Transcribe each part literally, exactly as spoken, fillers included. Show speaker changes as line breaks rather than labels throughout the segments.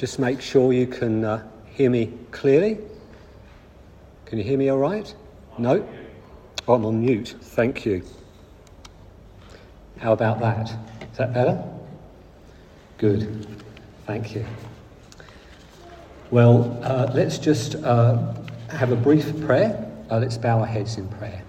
Just make sure you can uh, hear me clearly. Can you hear me all right? No? Oh, I'm on mute. Thank you. How about that? Is that better? Good. Thank you. Well, uh, let's just uh, have a brief prayer. Uh, let's bow our heads in prayer.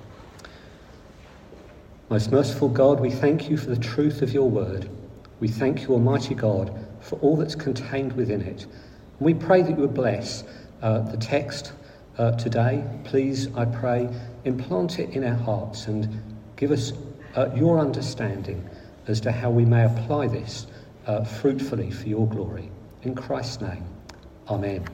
Most merciful God, we thank you for the truth of your word. We thank you, Almighty God, for all that's contained within it. And we pray that you would bless uh, the text uh, today. Please, I pray, implant it in our hearts and give us uh, your understanding as to how we may apply this uh, fruitfully for your glory. In Christ's name, amen.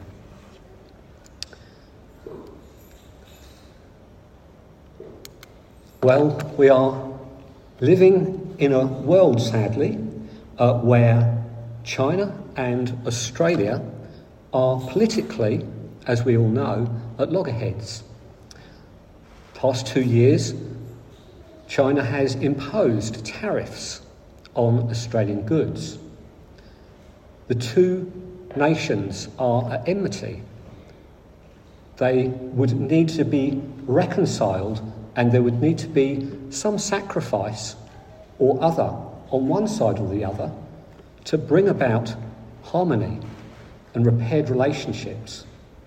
Well, we are living in a world, sadly, uh, where China and Australia are politically, as we all know, at loggerheads. Past two years, China has imposed tariffs on Australian goods. The two nations are at enmity. They would need to be reconciled, and there would need to be some sacrifice or other on one side or the other to bring about harmony and repaired relationships.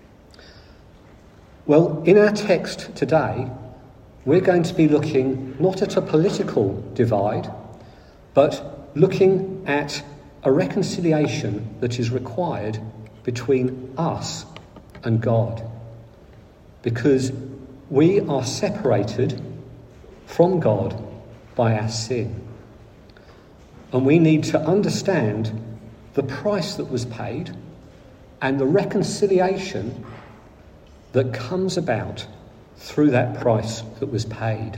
Well, in our text today, we're going to be looking not at a political divide, but looking at a reconciliation that is required between us and God. Because we are separated from God by our sin. And we need to understand the price that was paid and the reconciliation that comes about through that price that was paid.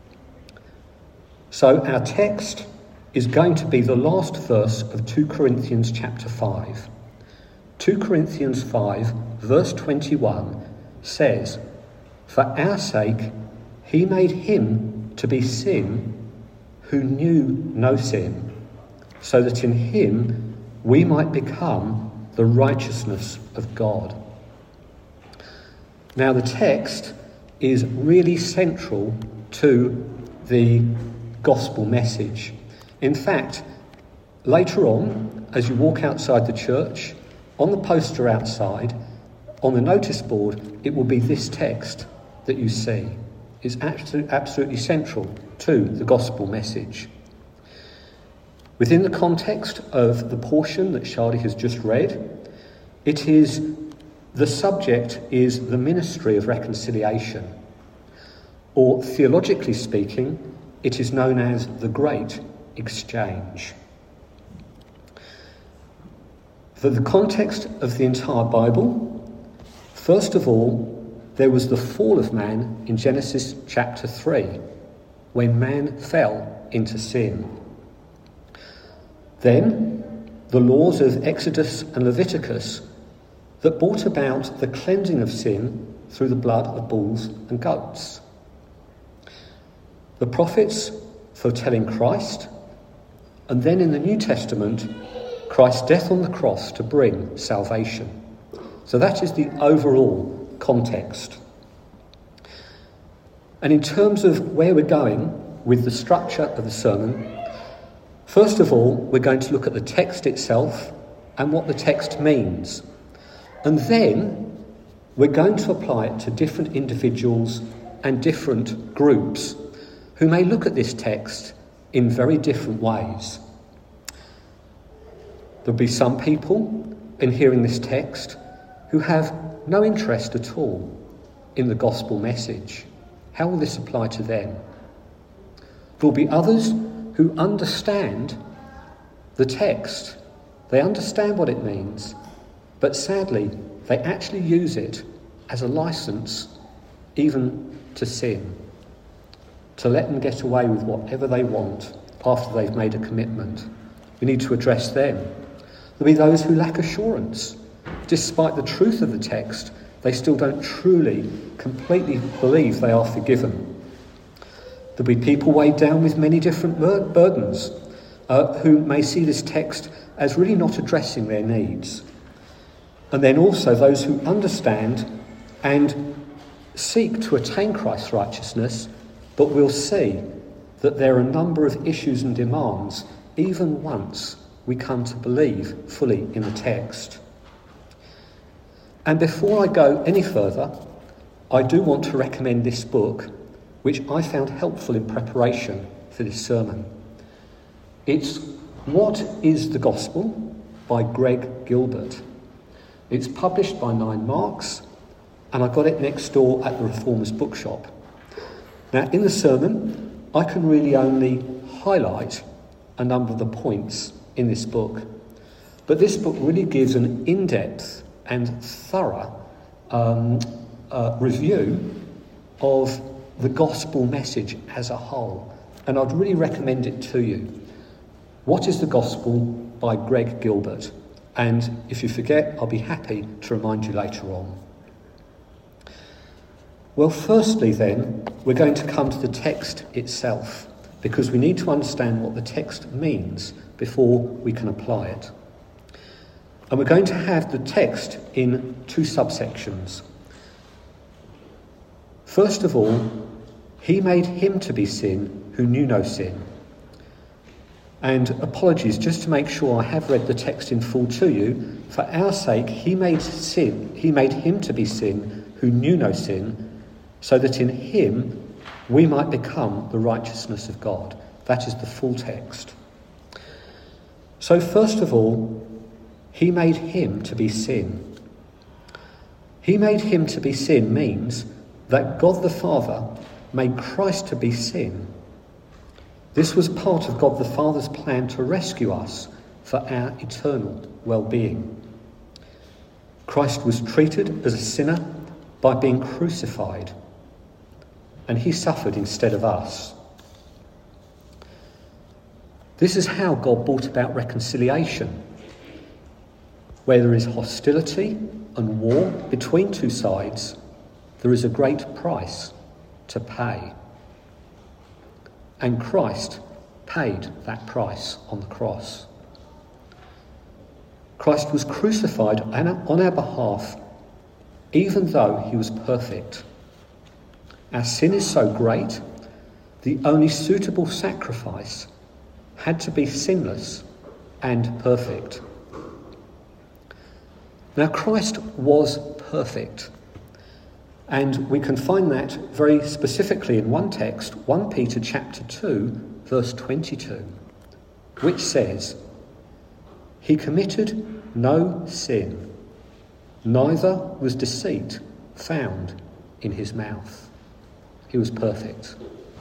So our text is going to be the last verse of Second Corinthians chapter five. Second Corinthians five, verse twenty-one says, "For our sake he made him to be sin who knew no sin, so that in him we might become the righteousness of God." Now the text is really central to the gospel message. In fact, later on, as you walk outside the church, on the poster outside, on the notice board, it will be this text that you see. It's absolutely central to the gospel message. Within the context of the portion that Charlie has just read, it is the subject is the ministry of reconciliation, or theologically speaking, it is known as the Great Exchange. For the context of the entire Bible, first of all, there was the fall of man in Genesis chapter three, when man fell into sin. Then, the laws of Exodus and Leviticus that brought about the cleansing of sin through the blood of bulls and goats. The prophets foretelling Christ, and then in the New Testament, Christ's death on the cross to bring salvation. So that is the overall context. And in terms of where we're going with the structure of the sermon, first of all, we're going to look at the text itself and what the text means. And then we're going to apply it to different individuals and different groups who may look at this text in very different ways. There'll be some people in hearing this text who have no interest at all in the gospel message. How will this apply to them? There'll be others who understand the text. They understand what it means, but sadly, they actually use it as a license even to sin, to let them get away with whatever they want after they've made a commitment. We need to address them. There'll be those who lack assurance. Despite the truth of the text, they still don't truly, completely believe they are forgiven. There'll be people weighed down with many different bur- burdens uh, who may see this text as really not addressing their needs. And then also those who understand and seek to attain Christ's righteousness, but will see that there are a number of issues and demands even once we come to believe fully in the text. And before I go any further, I do want to recommend this book, which I found helpful in preparation for this sermon. It's What is the Gospel by Greg Gilbert. It's published by Nine Marks, and I got it next door at the Reformers Bookshop. Now, in the sermon, I can really only highlight a number of the points in this book, but this book really gives an in-depth and thorough um, uh, review of the gospel message as a whole, and I'd really recommend it to you. What is the Gospel by Greg Gilbert? And if you forget, I'll be happy to remind you later on. Well, firstly then, we're going to come to the text itself, because we need to understand what the text means before we can apply it. And we're going to have the text in two subsections. First of all, he made him to be sin who knew no sin. And apologies, just to make sure I have read the text in full to you, for our sake he made sin, he made him to be sin who knew no sin, so that in him we might become the righteousness of God. That is the full text. So first of all, he made him to be sin. He made him to be sin means that God the Father made Christ to be sin. This was part of God the Father's plan to rescue us for our eternal well-being. Christ was treated as a sinner by being crucified, and he suffered instead of us. This is how God brought about reconciliation. Where there is hostility and war between two sides, there is a great price to pay. And Christ paid that price on the cross. Christ was crucified on our behalf, even though he was perfect. Our sin is so great, the only suitable sacrifice had to be sinless and perfect. Now, Christ was perfect, and we can find that very specifically in one text, First Peter chapter two, verse twenty-two, which says, "He committed no sin, neither was deceit found in his mouth." He was perfect.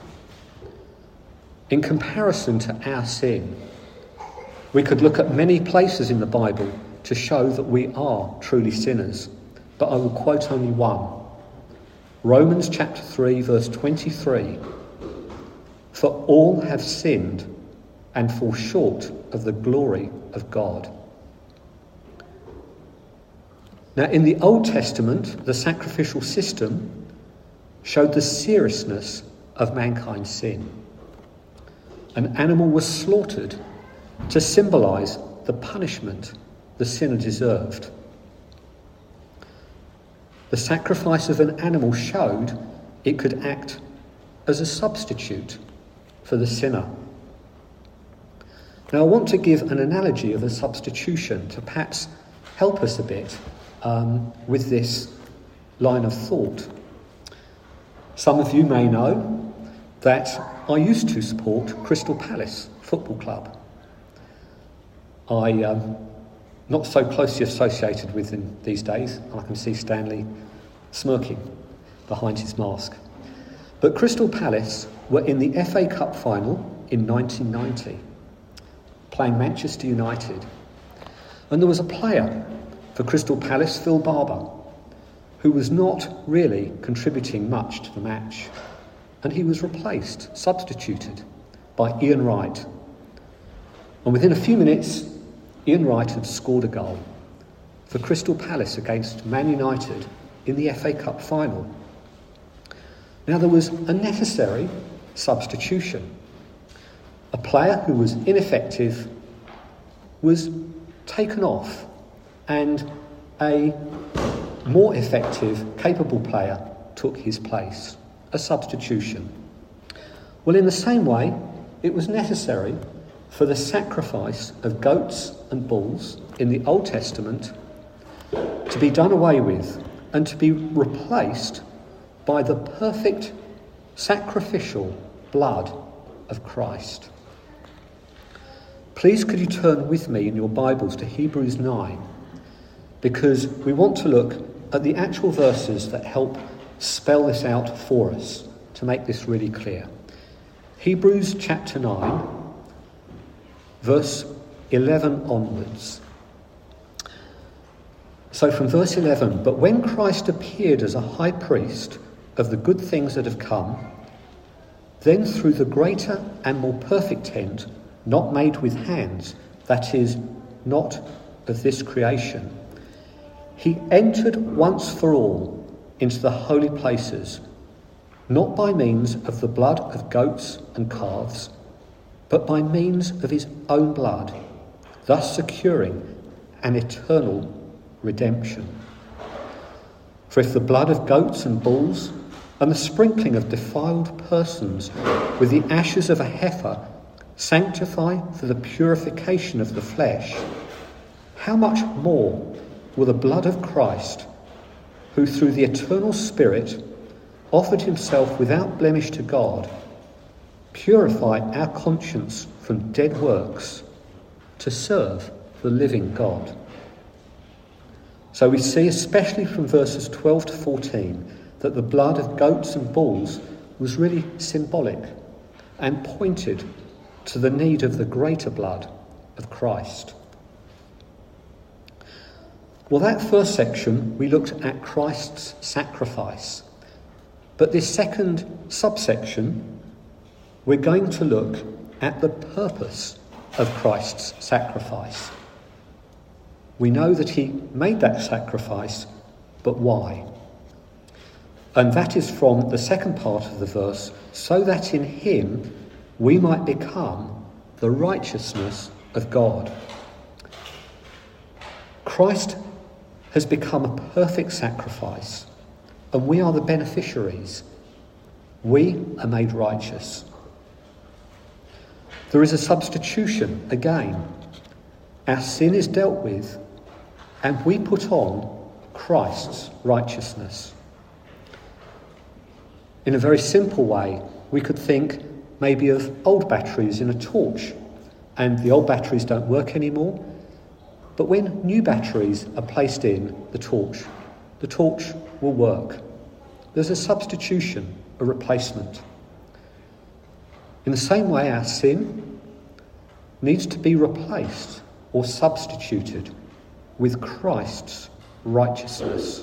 In comparison to our sin, we could look at many places in the Bible to show that we are truly sinners, but I will quote only one. Romans chapter three, verse twenty-three. "For all have sinned and fall short of the glory of God." Now, in the Old Testament, the sacrificial system showed the seriousness of mankind's sin. An animal was slaughtered to symbolise the punishment the sinner deserved. The sacrifice of an animal showed it could act as a substitute for the sinner. Now, I want to give an analogy of a substitution to perhaps help us a bit um, with this line of thought. Some of you may know that I used to support Crystal Palace Football Club. I um, not so closely associated with them these days. I can see Stanley smirking behind his mask. But Crystal Palace were in the F A Cup final in nineteen ninety, playing Manchester United. And there was a player for Crystal Palace, Phil Barber, who was not really contributing much to the match. And he was replaced, substituted, by Ian Wright. And within a few minutes, Ian Wright had scored a goal for Crystal Palace against Man United in the F A Cup final. Now, there was a necessary substitution. A player who was ineffective was taken off, and a more effective, capable player took his place, a substitution. Well, in the same way, it was necessary for the sacrifice of goats and bulls in the Old Testament to be done away with and to be replaced by the perfect sacrificial blood of Christ. Please could you turn with me in your Bibles to Hebrews nine, because we want to look at the actual verses that help spell this out for us to make this really clear. Hebrews chapter nine, verse eleven onwards. So from verse eleven, but when Christ appeared as a high priest of the good things that have come, then through the greater and more perfect tent, not made with hands, that is, not of this creation, he entered once for all into the holy places, not by means of the blood of goats and calves, but by means of his own blood, thus securing an eternal redemption. For if the blood of goats and bulls and the sprinkling of defiled persons with the ashes of a heifer sanctify for the purification of the flesh, how much more will the blood of Christ, who through the eternal Spirit offered himself without blemish to God, purify our conscience from dead works to serve the living God. So we see, especially from verses twelve to fourteen, that the blood of goats and bulls was really symbolic and pointed to the need of the greater blood of Christ. Well, that first section, we looked at Christ's sacrifice. But this second subsection, we're going to look at the purpose of Christ's sacrifice. We know that he made that sacrifice, but why? And that is from the second part of the verse, so that in him we might become the righteousness of God. Christ has become a perfect sacrifice, and we are the beneficiaries. We are made righteous. There is a substitution again. Our sin is dealt with, and we put on Christ's righteousness. In a very simple way, we could think maybe of old batteries in a torch, and the old batteries don't work anymore. But when new batteries are placed in the torch, the torch will work. There's a substitution, a replacement. In the same way, our sin needs to be replaced or substituted with Christ's righteousness.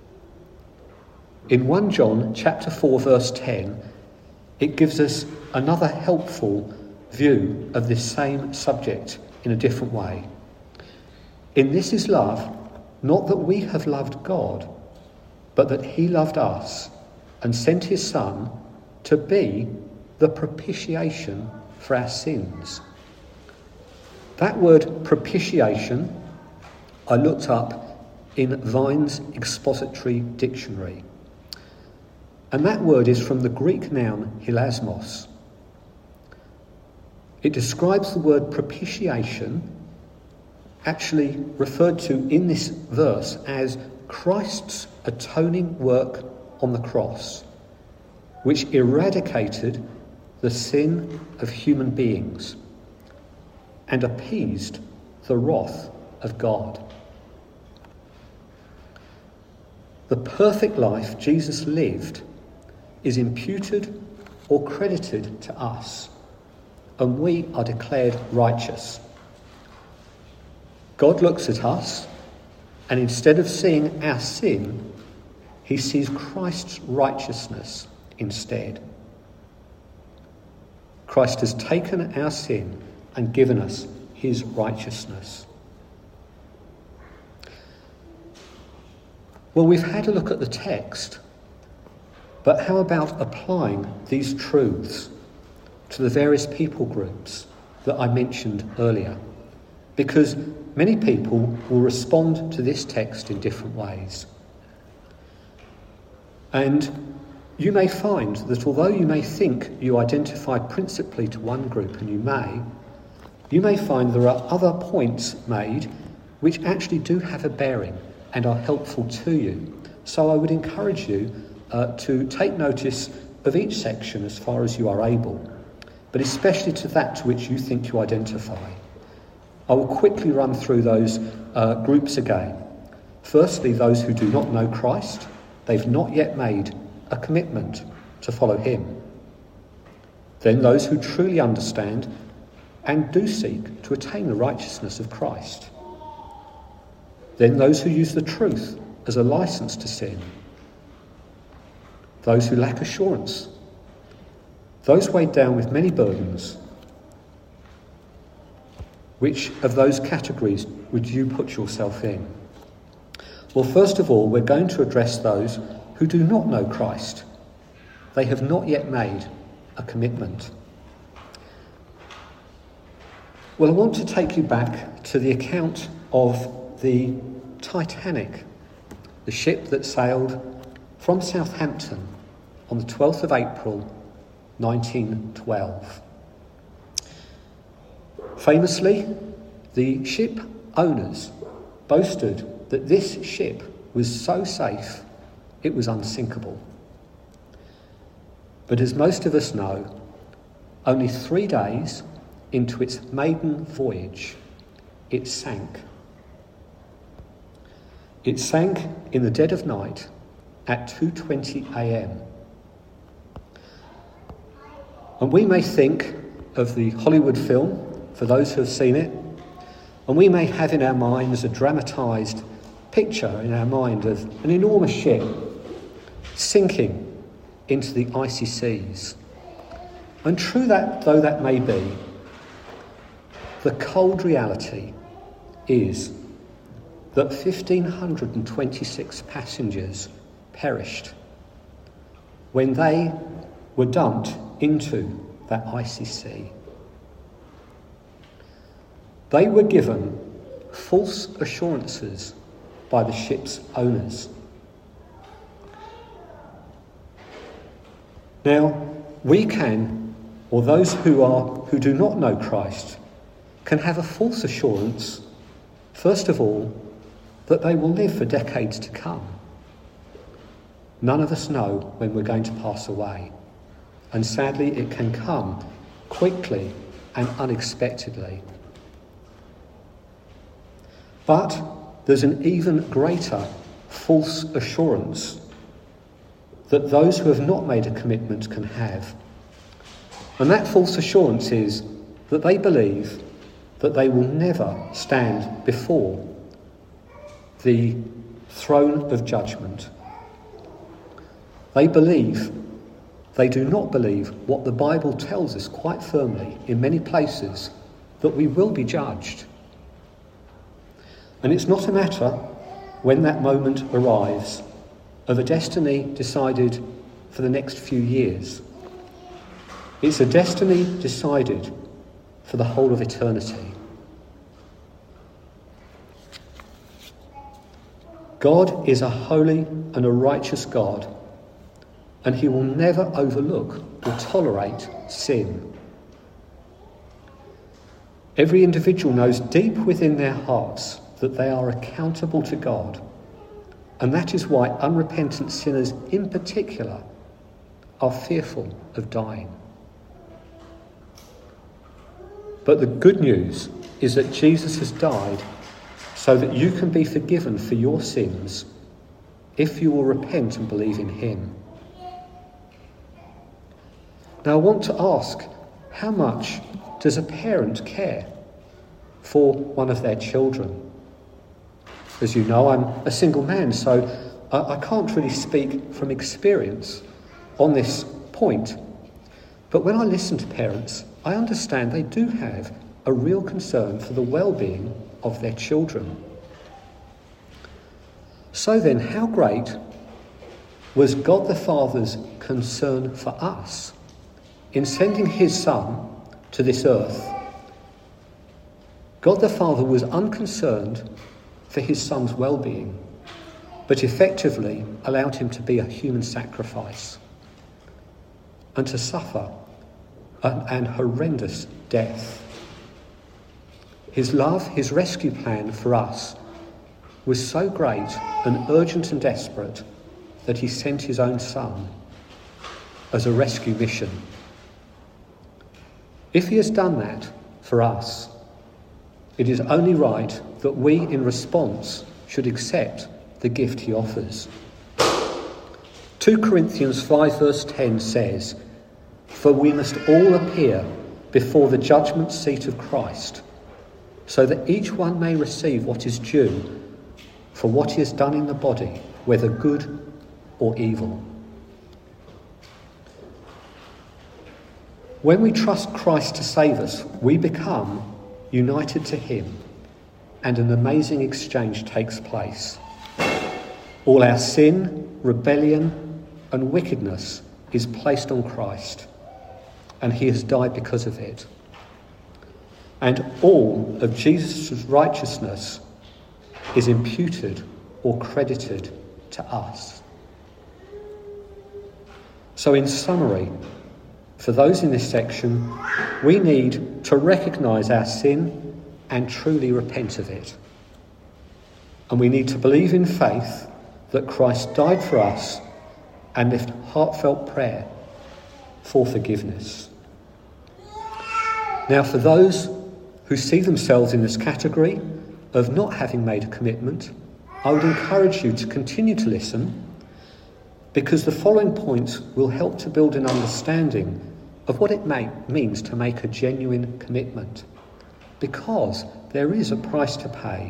In First John chapter four, verse ten, it gives us another helpful view of this same subject in a different way. In this is love, not that we have loved God, but that he loved us and sent his Son to be the propitiation for our sins. That word propitiation I looked up in Vine's Expository Dictionary. And that word is from the Greek noun hilasmos. It describes the word propitiation, actually referred to in this verse as Christ's atoning work on the cross, which eradicated the sin of human beings and appeased the wrath of God. The perfect life Jesus lived is imputed or credited to us, and we are declared righteous. God looks at us, and instead of seeing our sin, he sees Christ's righteousness instead. Christ has taken our sin and given us his righteousness. Well, we've had a look at the text, but how about applying these truths to the various people groups that I mentioned earlier? because many people will respond to this text in different ways. And you may find that although you may think you identify principally to one group, and you may, you may find there are other points made which actually do have a bearing and are helpful to you. So I would encourage you uh, to take notice of each section as far as you are able, but especially to that to which you think you identify. I will quickly run through those uh, groups again. Firstly, those who do not know Christ. They've not yet made a commitment to follow him. Then those who truly understand and do seek to attain the righteousness of Christ. Then those who use the truth as a license to sin. Those who lack assurance. Those weighed down with many burdens. Which of those categories would you put yourself in? Well, first of all, we're going to address those who do not know Christ. They have not yet made a commitment. Well, I want to take you back to the account of the Titanic, the ship that sailed from Southampton on the twelfth of April, nineteen twelve. Famously, the ship owners boasted that this ship was so safe it was unsinkable. But as most of us know, only three days into its maiden voyage, it sank. It sank in the dead of night at two twenty a.m. And we may think of the Hollywood film, for those who have seen it, and we may have in our minds a dramatised picture in our mind of an enormous ship sinking into the icy seas. And true that though that may be, the cold reality is that one thousand five hundred twenty-six passengers perished when they were dumped into that icy sea. They were given false assurances by the ship's owners. Now, we can, or those who are who do not know Christ, can have a false assurance, first of all, that they will live for decades to come. None of us know when we're going to pass away, and sadly it can come quickly and unexpectedly. But there's an even greater false assurance that those who have not made a commitment can have. And that false assurance is that they believe that they will never stand before the throne of judgment. They believe, they do not believe what the Bible tells us quite firmly in many places, that we will be judged. And it's not a matter, when that moment arrives, of a destiny decided for the next few years. It's a destiny decided for the whole of eternity. God is a holy and a righteous God, and he will never overlook or tolerate sin. Every individual knows deep within their hearts that they are accountable to God, and that is why unrepentant sinners in particular are fearful of dying. But the good news is that Jesus has died so that you can be forgiven for your sins if you will repent and believe in him. Now I want to ask, how much does a parent care for one of their children? As you know, I'm a single man, so I, I can't really speak from experience on this point. But when I listen to parents, I understand they do have a real concern for the well-being of their children. So then, how great was God the Father's concern for us in sending his Son to this earth, God the Father was unconcerned for his son's well-being, but effectively allowed him to be a human sacrifice and to suffer an, an horrendous death. His love, his rescue plan for us was so great and urgent and desperate that he sent his own son as a rescue mission. If he has done that for us, it is only right that we, in response, should accept the gift he offers. Second Corinthians five verse ten says, "For we must all appear before the judgment seat of Christ, so that each one may receive what is due for what he has done in the body, whether good or evil." When we trust Christ to save us, we become united to him, and an amazing exchange takes place. All our sin, rebellion, and wickedness is placed on Christ, and he has died because of it. And all of Jesus' righteousness is imputed or credited to us. So in summary, for those in this section, we need to recognise our sin and truly repent of it. And we need to believe in faith that Christ died for us and lift heartfelt prayer for forgiveness. Now, for those who see themselves in this category of not having made a commitment, I would encourage you to continue to listen, because the following points will help to build an understanding of what it may, means to make a genuine commitment, because there is a price to pay.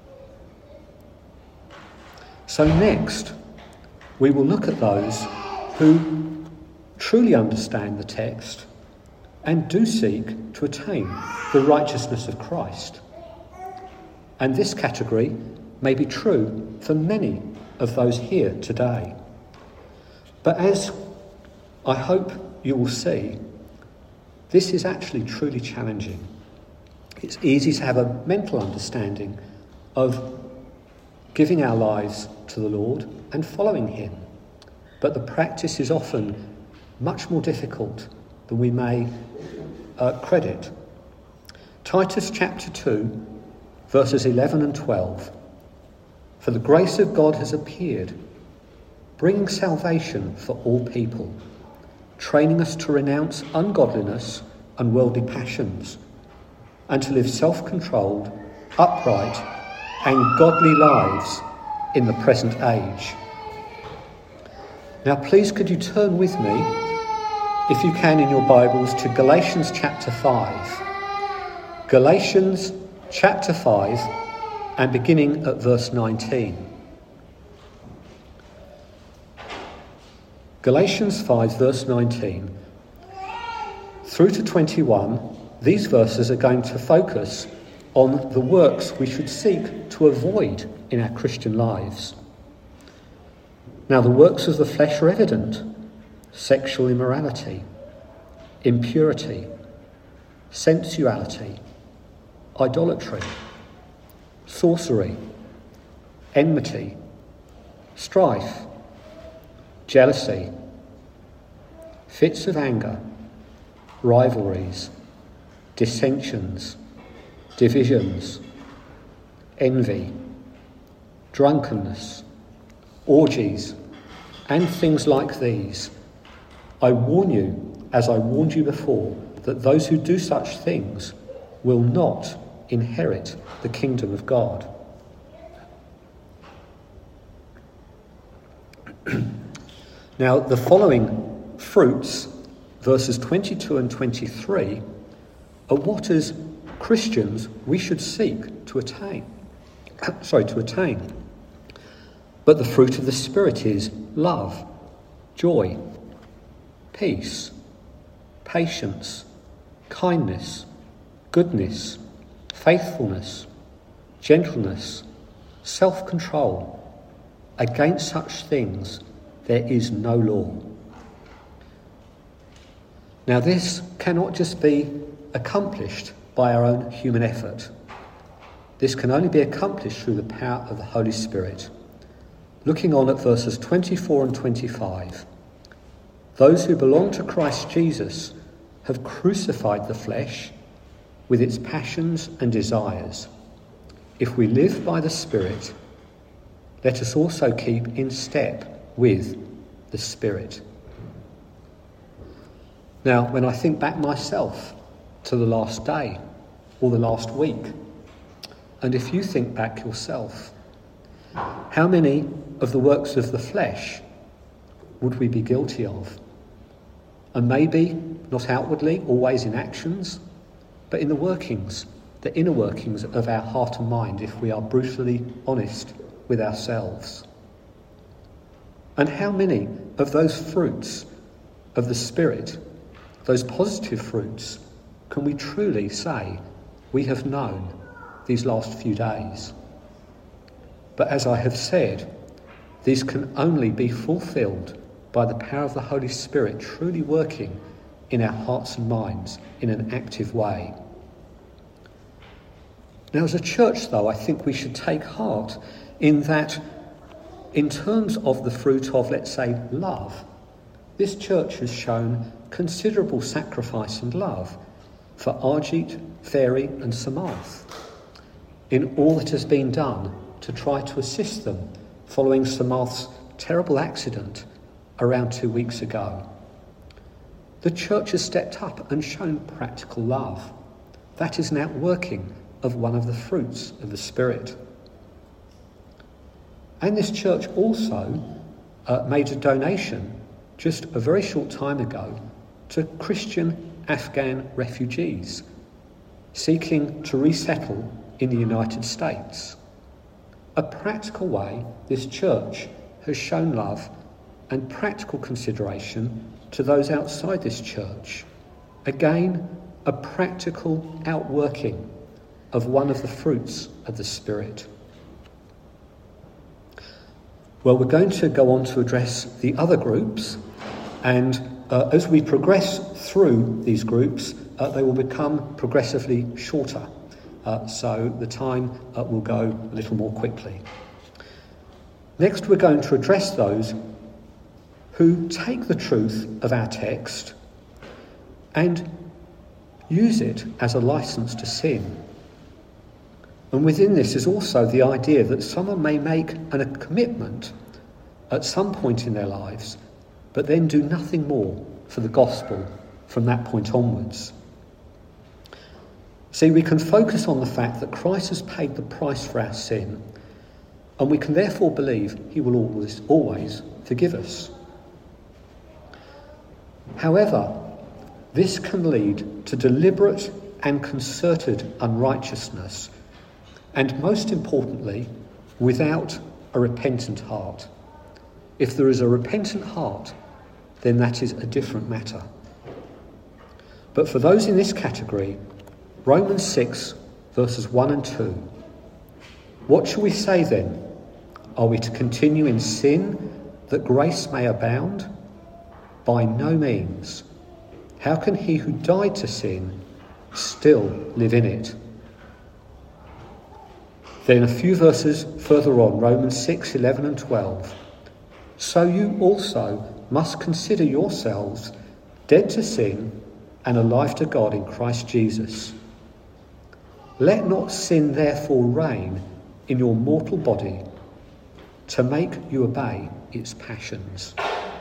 So next, we will look at those who truly understand the text and do seek to attain the righteousness of Christ. And this category may be true for many of those here today. But as I hope you will see, this is actually truly challenging. It's easy to have a mental understanding of giving our lives to the Lord and following him. But the practice is often much more difficult than we may uh, credit. Titus chapter two, verses eleven and twelve. "For the grace of God has appeared, bringing salvation for all people, training us to renounce ungodliness and worldly passions, and to live self-controlled, upright, and godly lives in the present age." Now please could you turn with me, if you can in your Bibles, to Galatians chapter five. Galatians chapter five, and beginning at verse nineteen. Galatians five verse nineteen through to twenty-one, these verses are going to focus on the works we should seek to avoid in our Christian lives. Now, the works of the flesh are evident: sexual immorality, impurity, sensuality, idolatry, sorcery, enmity, strife, jealousy, fits of anger, rivalries, dissensions, divisions, envy, drunkenness, orgies, and things like these. I warn you, as I warned you before, that those who do such things will not inherit the kingdom of God. Now, the following fruits, verses twenty-two and twenty-three, are what as Christians we should seek to attain. Sorry, to attain. But the fruit of the Spirit is love, joy, peace, patience, kindness, goodness, faithfulness, gentleness, self-control. Against such things there is no law. Now, this cannot just be accomplished by our own human effort. This can only be accomplished through the power of the Holy Spirit. Looking on at verses twenty-four and twenty-five. Those who belong to Christ Jesus have crucified the flesh with its passions and desires. If we live by the Spirit, let us also keep in step with the Spirit. Now, when I think back myself to the last day or the last week, and if you think back yourself, how many of the works of the flesh would we be guilty of? And maybe not outwardly, always in actions, but in the workings, the inner workings of our heart and mind, if we are brutally honest with ourselves. And how many of those fruits of the Spirit, those positive fruits, can we truly say we have known these last few days? But as I have said, these can only be fulfilled by the power of the Holy Spirit truly working in our hearts and minds in an active way. Now, as a church, though, I think we should take heart in that, in terms of the fruit of, let's say, love, this church has shown considerable sacrifice and love for Arjit, Fairy and Samarth in all that has been done to try to assist them following Samarth's terrible accident around two weeks ago. The church has stepped up and shown practical love. That is an outworking of one of the fruits of the Spirit. And this church also uh, made a donation just a very short time ago to Christian Afghan refugees seeking to resettle in the United States. A practical way this church has shown love and practical consideration to those outside this church. Again, a practical outworking of one of the fruits of the Spirit. Well, we're going to go on to address the other groups, and uh, as we progress through these groups, uh, they will become progressively shorter. Uh, so the time uh, will go a little more quickly. Next, we're going to address those who take the truth of our text and use it as a license to sin. And within this is also the idea that someone may make an, a commitment at some point in their lives, but then do nothing more for the gospel from that point onwards. See, we can focus on the fact that Christ has paid the price for our sin, and we can therefore believe he will always, always forgive us. However, this can lead to deliberate and concerted unrighteousness, and most importantly, without a repentant heart. If there is a repentant heart, then that is a different matter. But for those in this category, Romans six, verses one and two. What shall we say then? Are we to continue in sin that grace may abound? By no means. How can he who died to sin still live in it? Then a few verses further on, Romans six, eleven and twelve. So you also must consider yourselves dead to sin and alive to God in Christ Jesus. Let not sin therefore reign in your mortal body to make you obey its passions.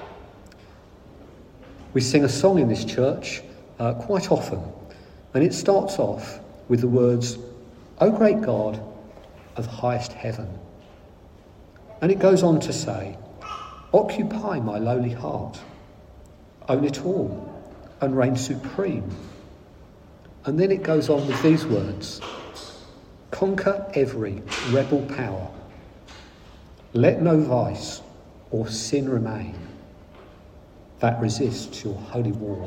We sing a song in this church uh, quite often, and it starts off with the words, "O great God of highest heaven." And it goes on to say, "Occupy my lowly heart, own it all, and reign supreme." And then it goes on with these words, "Conquer every rebel power. Let no vice or sin remain that resists your holy war."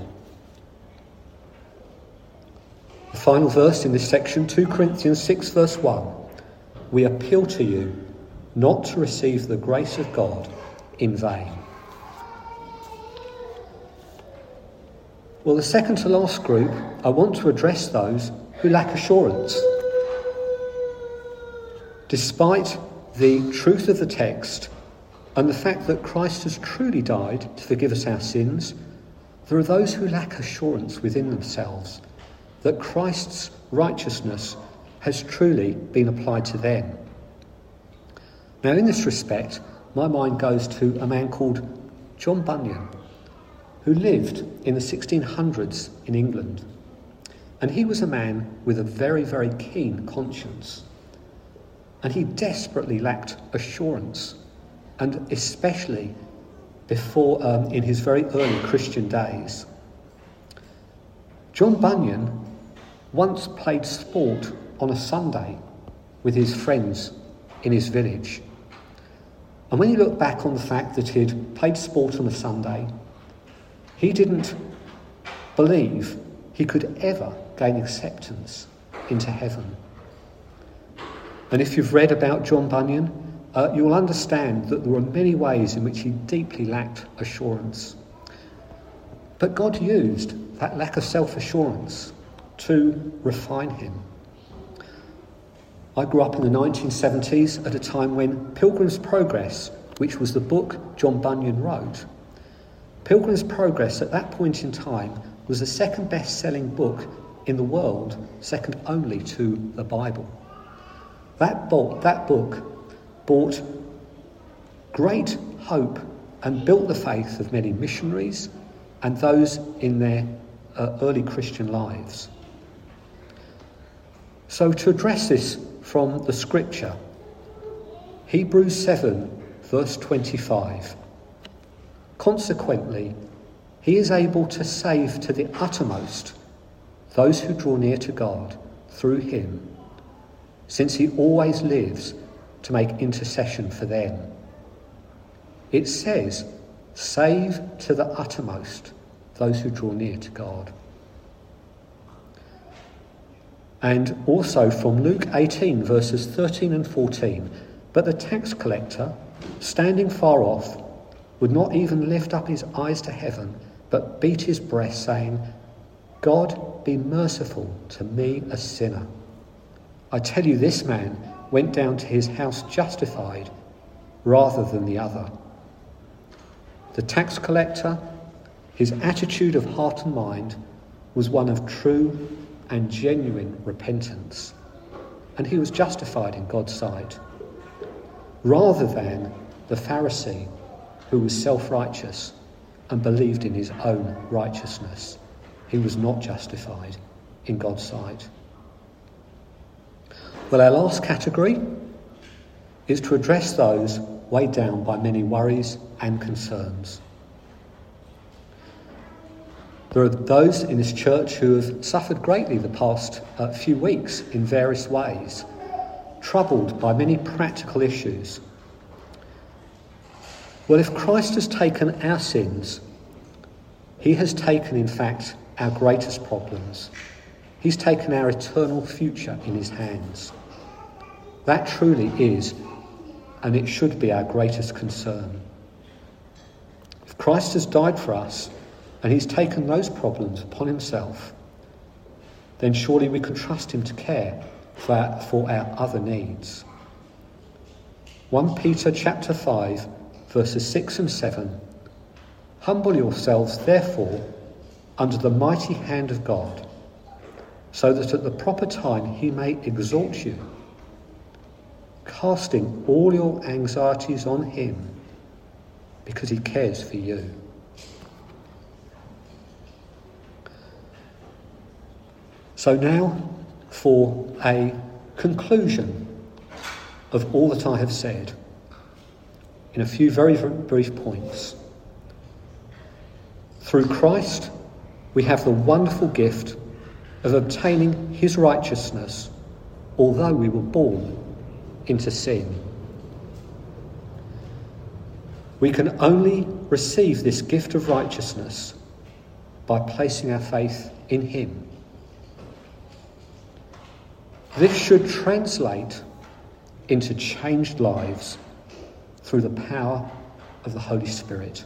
The final verse in this section, two Corinthians six, verse one. "We appeal to you not to receive the grace of God in vain." Well, the second to last group, I want to address those who lack assurance. Despite the truth of the text and the fact that Christ has truly died to forgive us our sins, there are those who lack assurance within themselves that Christ's righteousness has truly been applied to them. Now, in this respect, my mind goes to a man called John Bunyan, who lived in the sixteen hundreds in England. And he was a man with a very, very keen conscience. And he desperately lacked assurance, and especially before um, in his very early Christian days. John Bunyan once played sport on a Sunday with his friends in his village. And when you look back on the fact that he'd played sport on a Sunday, he didn't believe he could ever gain acceptance into heaven. And if you've read about John Bunyan, uh, you'll understand that there were many ways in which he deeply lacked assurance. But God used that lack of self-assurance to refine him. I grew up in the nineteen seventies at a time when Pilgrim's Progress, which was the book John Bunyan wrote, Pilgrim's Progress at that point in time was the second best-selling book in the world, second only to the Bible. That book, that book brought great hope and built the faith of many missionaries and those in their uh, early Christian lives. So to address this from the scripture, Hebrews seven, verse twenty-five. Consequently, he is able to save to the uttermost those who draw near to God through him, since he always lives to make intercession for them. It says, save to the uttermost those who draw near to God. And also from Luke eighteen, verses thirteen and fourteen, but the tax collector, standing far off, would not even lift up his eyes to heaven, but beat his breast, saying, God, be merciful to me, a sinner. I tell you, this man went down to his house justified rather than the other. The tax collector, his attitude of heart and mind was one of true and genuine repentance, and he was justified in God's sight, rather than the Pharisee, who was self-righteous and believed in his own righteousness. He was not justified in God's sight. Well, our last category is to address those weighed down by many worries and concerns. There are those in this church who have suffered greatly the past uh, few weeks in various ways, troubled by many practical issues. Well, if Christ has taken our sins, he has taken, in fact, our greatest problems. He's taken our eternal future in his hands. That truly is, and it should be, our greatest concern. If Christ has died for us, and he's taken those problems upon himself, then surely we can trust him to care for our, for our other needs. First Peter chapter five, verses six and seven. Humble yourselves, therefore, under the mighty hand of God, so that at the proper time he may exalt you, casting all your anxieties on him, because he cares for you. So now for a conclusion of all that I have said, in a few very, very brief points. Through Christ, we have the wonderful gift of obtaining his righteousness, although we were born into sin. We can only receive this gift of righteousness by placing our faith in him. This should translate into changed lives through the power of the Holy Spirit.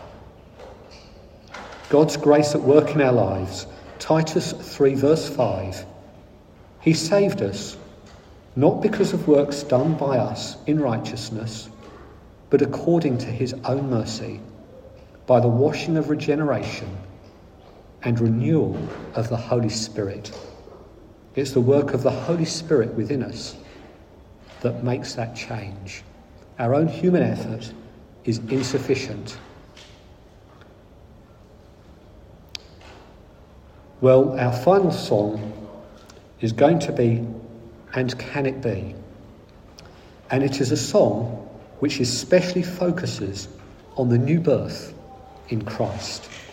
God's grace at work in our lives. Titus three verse five. He saved us not because of works done by us in righteousness, but according to his own mercy, by the washing of regeneration and renewal of the Holy Spirit. It's the work of the Holy Spirit within us that makes that change. Our own human effort is insufficient. Well, our final song is going to be "And Can It Be?" And it is a song which especially focuses on the new birth in Christ.